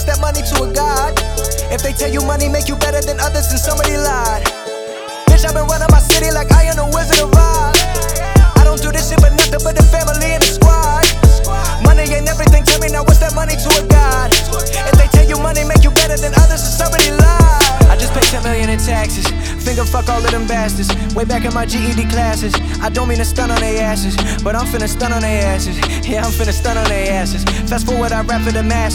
what's that money to a god? If they tell you money make you better than others, then somebody lied. Bitch, I've been running my city like I am the Wizard of Oz. I don't do this shit for nothing but the family and the squad. Money ain't everything, tell me now what's that money to a god? If they tell you money make you better than others, then somebody lied. I just paid 10 million in taxes. Finger fuck all of them bastards. Way back in my GED classes. I don't mean to stun on their asses, but I'm finna stun on their asses. Yeah, I'm finna stun on their asses. Fast forward, I rap for the masses.